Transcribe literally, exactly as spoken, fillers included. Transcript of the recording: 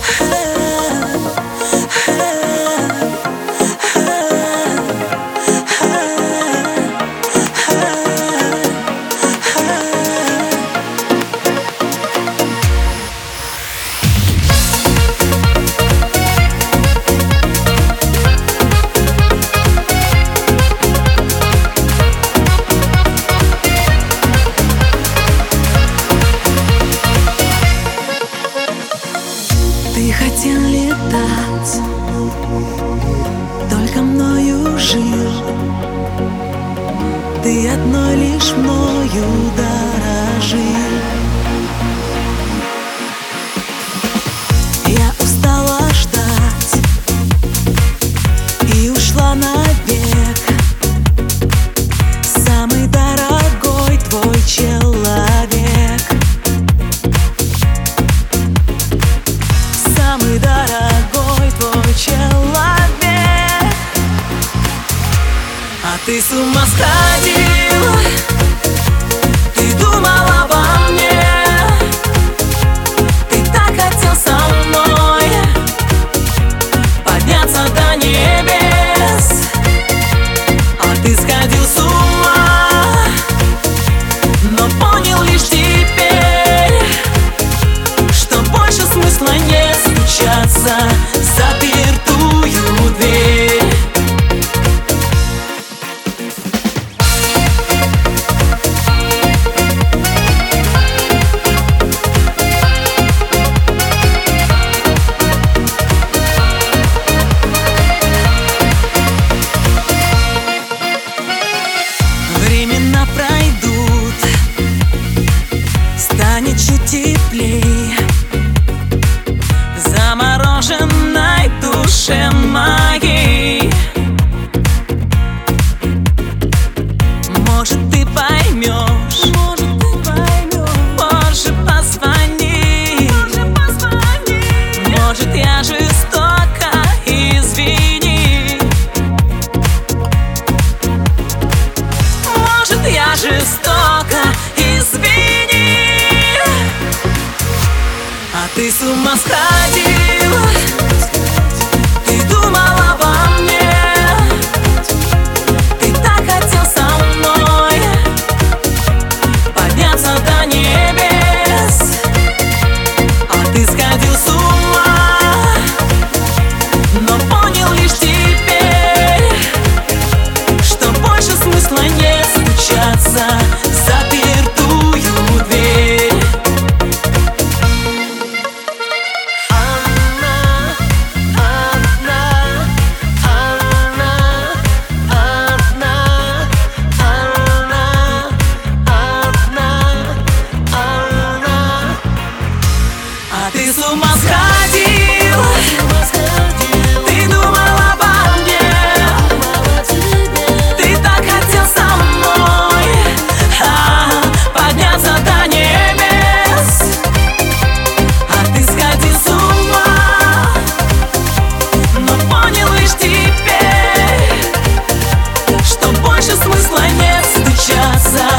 Ты хотел летать, только мною жил. Ты одной лишь мною дорожил. Я устала ждать и ушла навек. Самый дорогой твой человек. Самый дорогой твой человек. А ты с ума сходил, ты думал обо мне. Ты так хотел со мной подняться до небес. А ты сходил с ума, но понял лишь теперь, что больше смысла нет стучаться в запертую дверь. Времена пройдут, станет чуть теплей в замороженной душе моей. Может, ты поймешь, может, ты поймешь. Позже позвони, позже позвони. Может, я жестоко, извини. Может, я жестоко, извини. А ты с ума сходил, ты думал обо мне. Ты так хотел со мной подняться до небес. А ты сходил с ума, но понял лишь теперь, что больше смысла нет стучаться в запертую дверь. А ты с ума сходил, ты думал обо мне. Ты так хотел со мной а, подняться до небес. А ты сходил с ума, но понял лишь теперь, что больше смысла нет стучаться